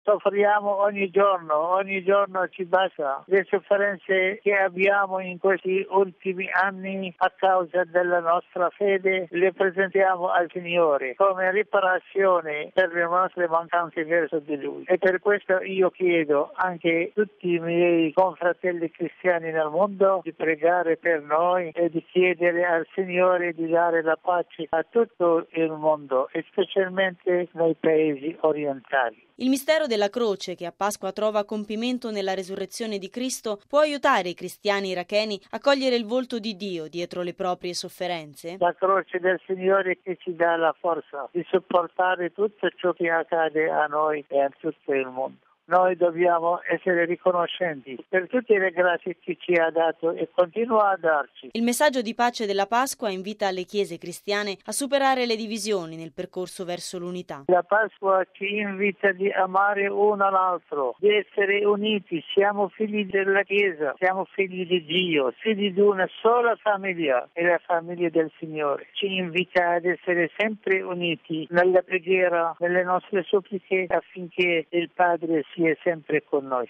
soffriamo ogni giorno ci basta. Le sofferenze che abbiamo in questi ultimi anni a causa della nostra fede le presentiamo al Signore come riparazione per le nostre mancanze verso di Lui. E per questo io chiedo anche a tutti i miei confratelli cristiani nel mondo di pregare per noi e di chiedere al Signore di dare la pace a tutto il mondo e specialmente nei paesi orientali. Il mistero della croce, che a Pasqua trova compimento nella resurrezione di Cristo, può aiutare i cristiani iracheni a cogliere il volto di Dio dietro le proprie sofferenze? La croce del Signore che ci dà la forza di sopportare tutto ciò che accade a noi e a tutto il mondo. Noi dobbiamo essere riconoscenti per tutte le grazie che ci ha dato e continua a darci. Il messaggio di pace della Pasqua invita le chiese cristiane a superare le divisioni nel percorso verso l'unità. La Pasqua ci invita di amare uno l'altro, di essere uniti. Siamo figli della Chiesa, siamo figli di Dio, figli di una sola famiglia, è la famiglia del Signore. Ci invita ad essere sempre uniti nella preghiera, nelle nostre suppliche, affinché il Padre sia sempre con noi.